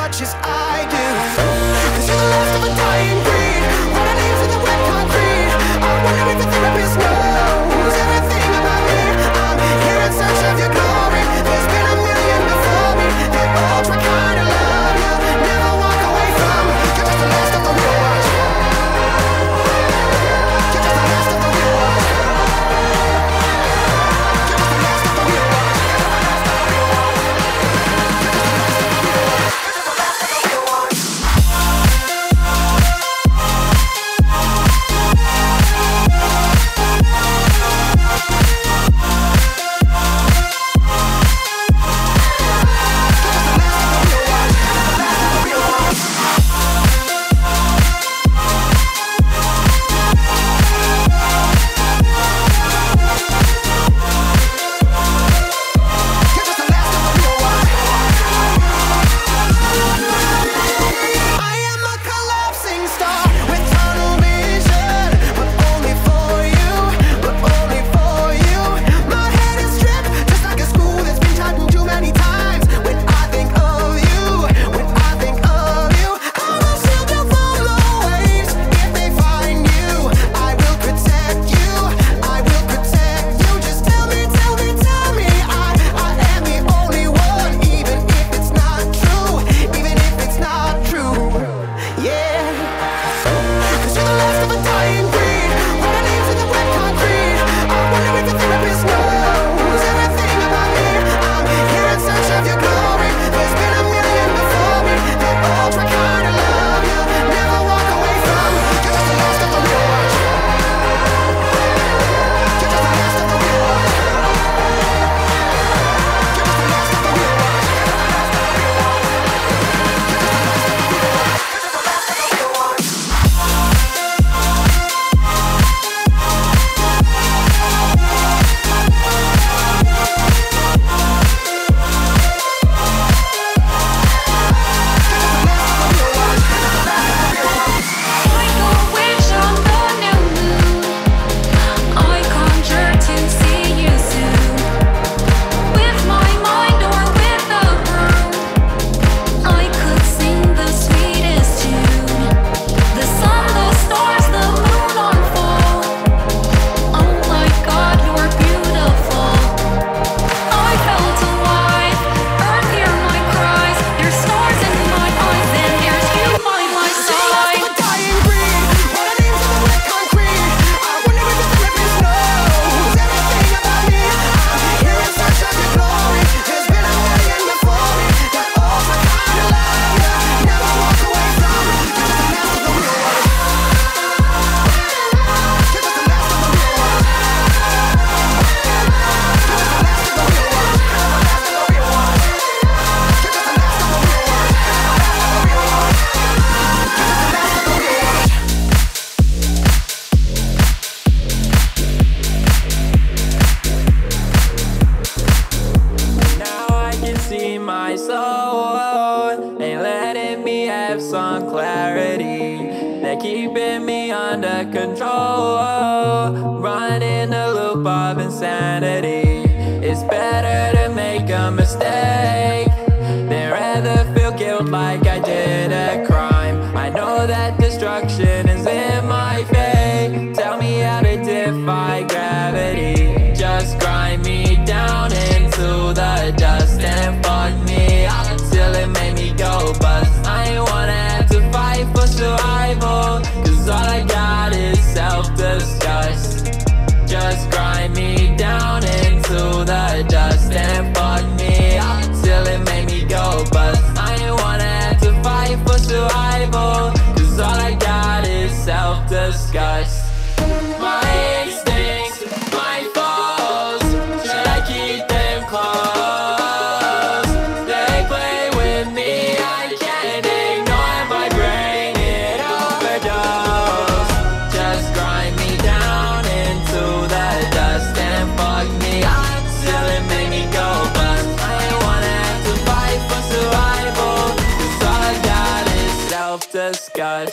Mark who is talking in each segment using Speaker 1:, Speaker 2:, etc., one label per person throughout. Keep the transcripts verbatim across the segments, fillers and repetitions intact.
Speaker 1: much as I do. 'Cause you're the last of a dying breed, running names in the wet concrete. I wonder if your therapist knows everything about me. I'm here in search of your glory. There's been a million before me. They all try kind of love you, never walk away from. You're just the last of the real ones. You're just the last of the real ones. You're just the last of the real ones. You're just the last of the real ones. You're just the last of the real ones. You're just the last of the real ones.
Speaker 2: Disgust.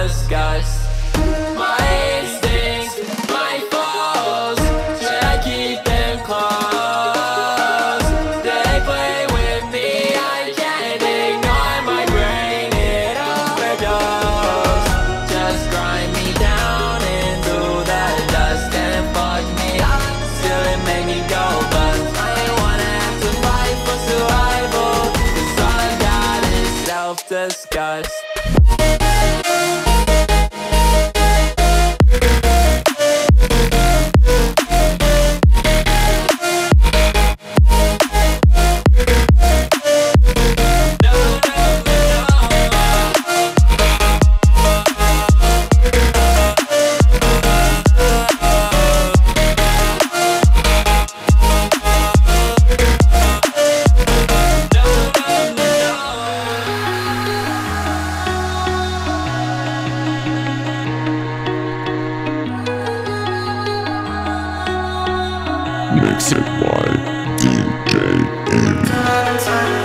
Speaker 2: self-disgust. My instincts, my faults, should I keep them close? They play with me, I can't ignore my brain, it overdose. Just grind me down into the dust and fuck me up till it make me go bust. I ain't wanna have to fight for survival, 'cause all I got is self-disgust.
Speaker 3: Mix it by D J E.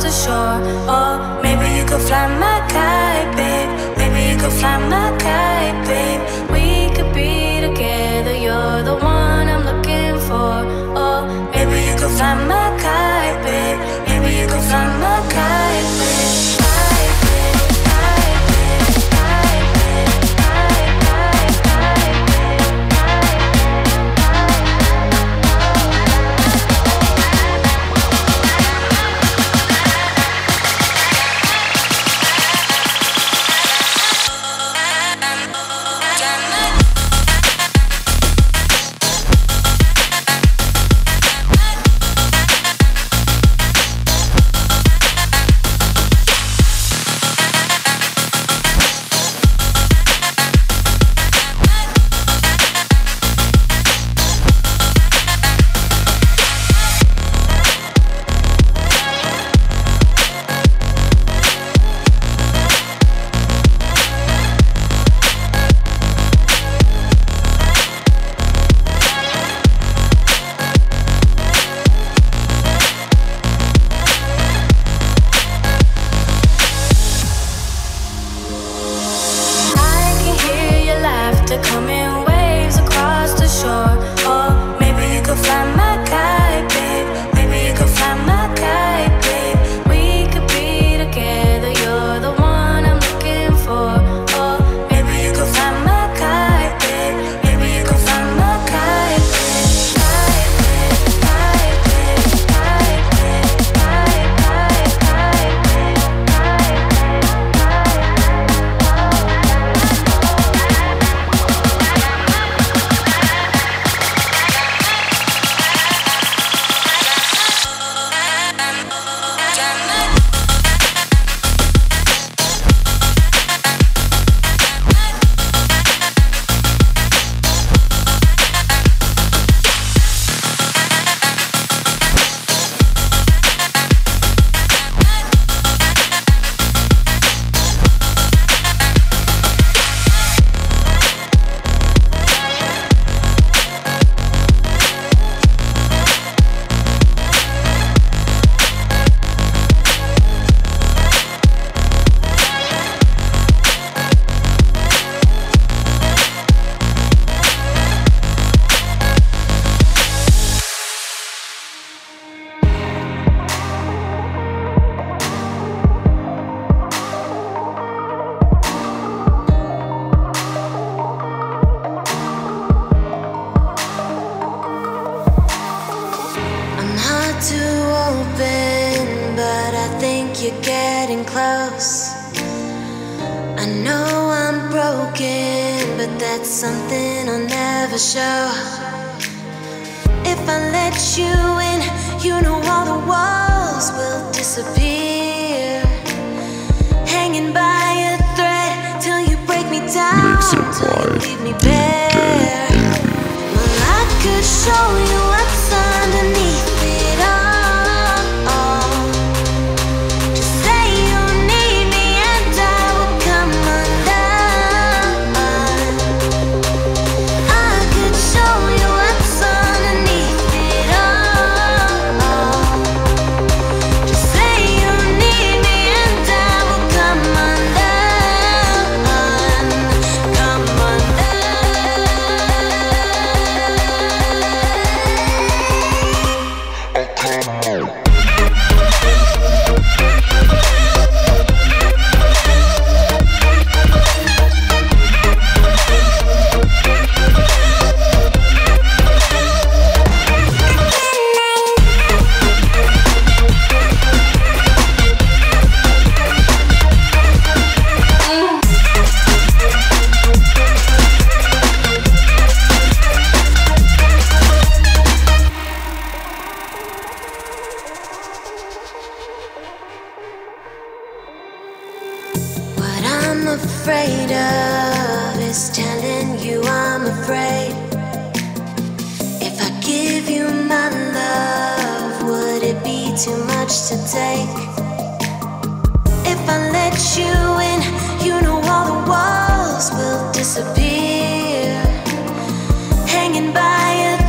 Speaker 4: the shore. Or maybe you could fly my kite, babe. Maybe you could fly my kite, babe. We could be together, you're the one I'm looking for. Or maybe you could fly my kite, babe. Maybe you could fly my kite, babe.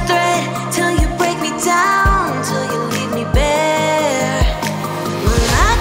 Speaker 4: Till you break me down, till you leave me bare. Well, I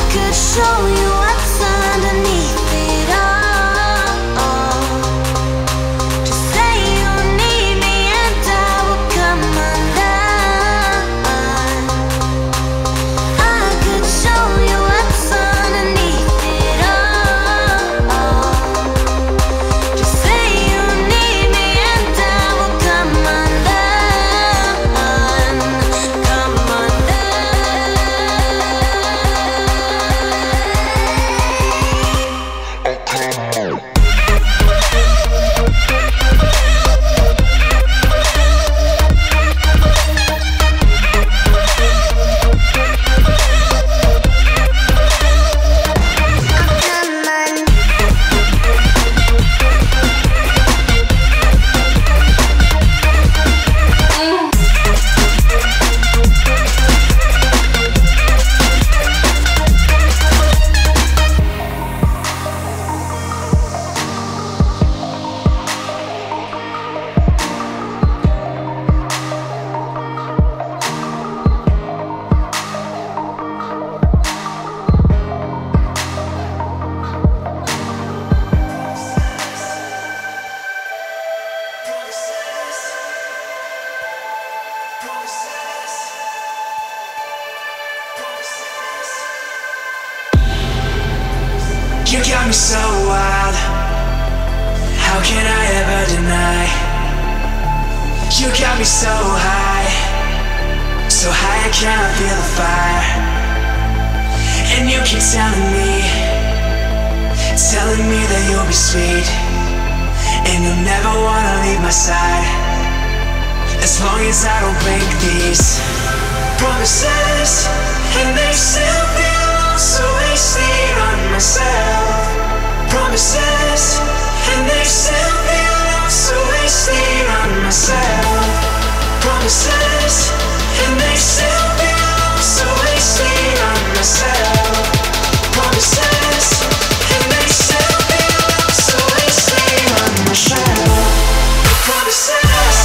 Speaker 5: You got me so wild. How can I ever deny? You got me so high, so high I cannot feel the fire. And you keep telling me, telling me that you'll be sweet, and you'll never wanna leave my side, as long as I don't break these promises. And they still feel so wasted on myself. Promises, and they still feel so wasted on myself. Promises, and they still feel so wasted on myself. Promises, and they still feel so wasted on myself. Promises.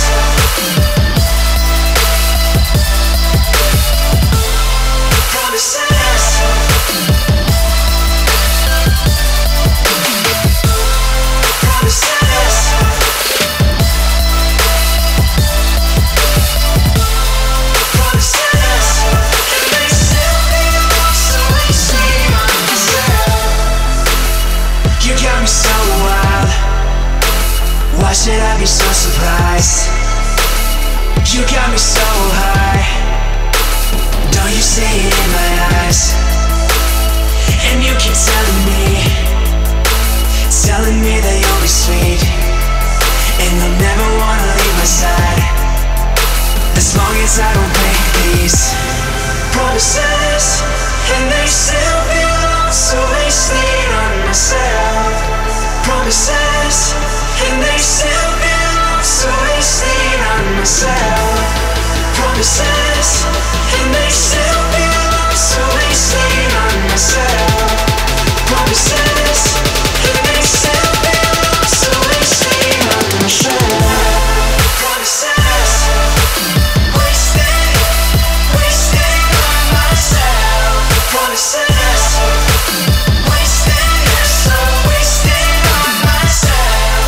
Speaker 5: Why should I be so surprised? You got me so high. Don't you see it in my eyes? And you keep telling me, telling me that you'll be sweet, and you'll never wanna leave my side, as long as I don't break these promises. And they still feel so wasted on myself. Promises, and they still feel so wasted on myself. Promises, and they still feel so wasted on myself. Promises, and they still feel so wasted on myself. Promises, wasted, wasted on myself. Promises, wasted, so wasted on myself.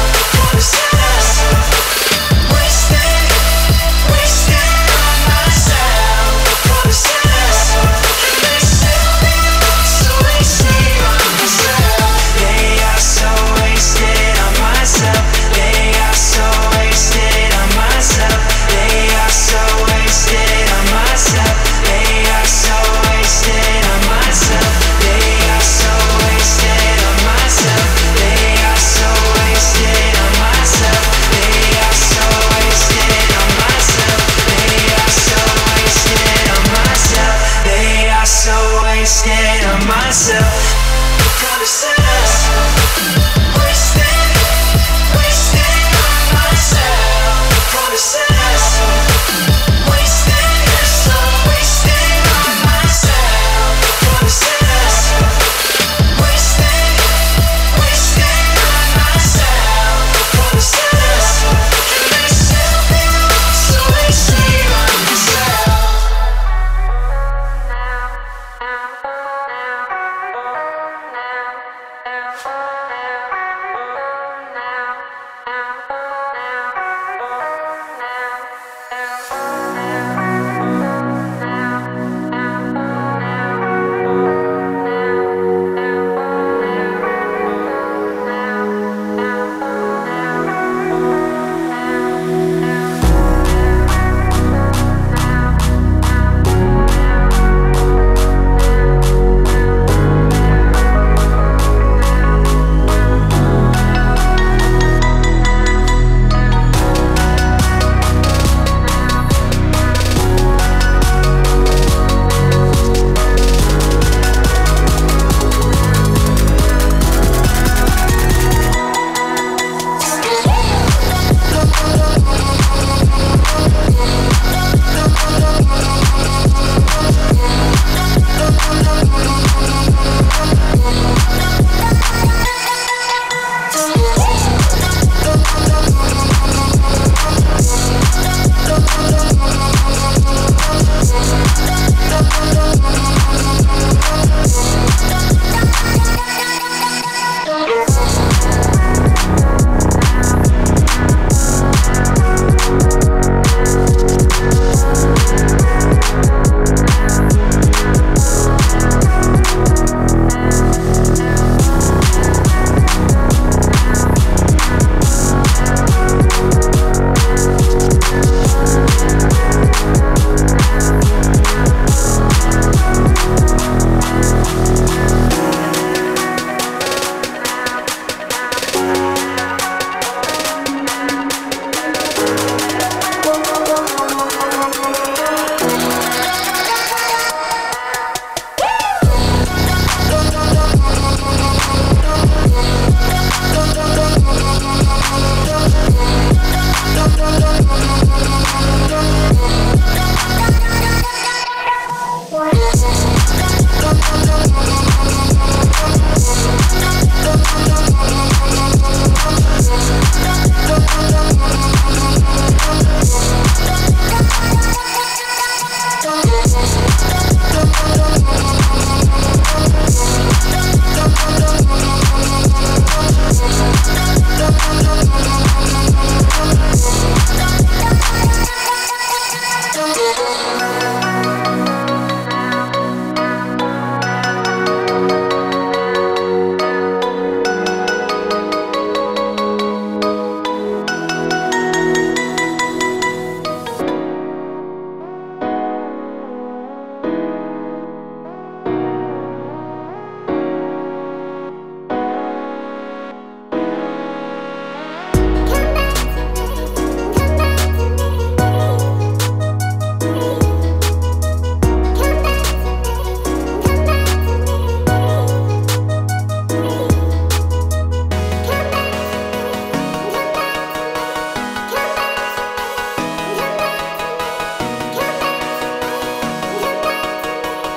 Speaker 5: Promises, wasted, wasted on myself.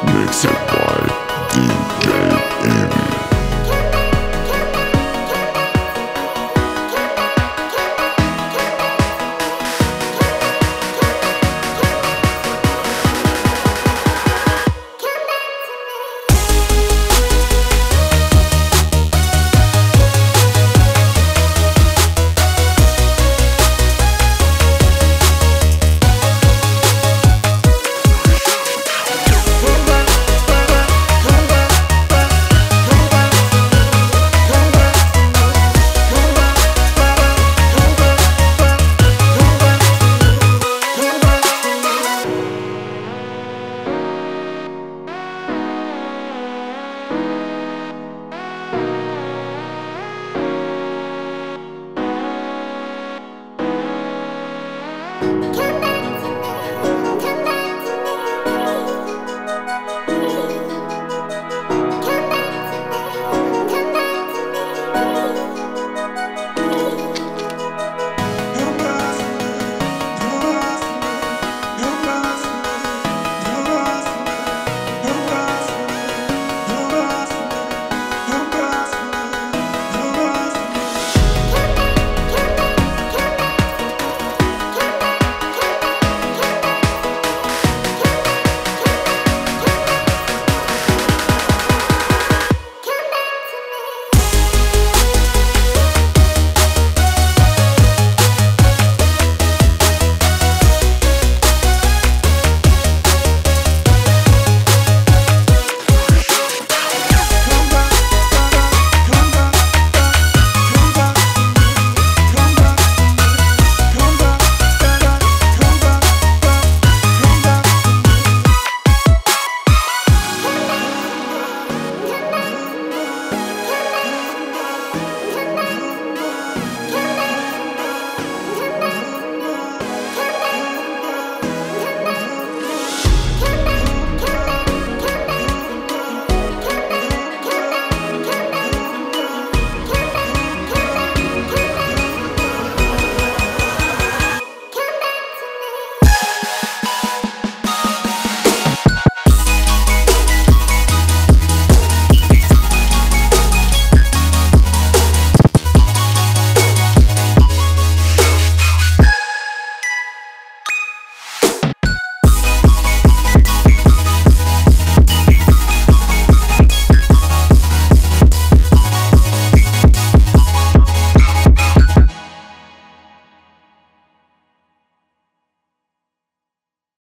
Speaker 3: Mixed by D J Envy.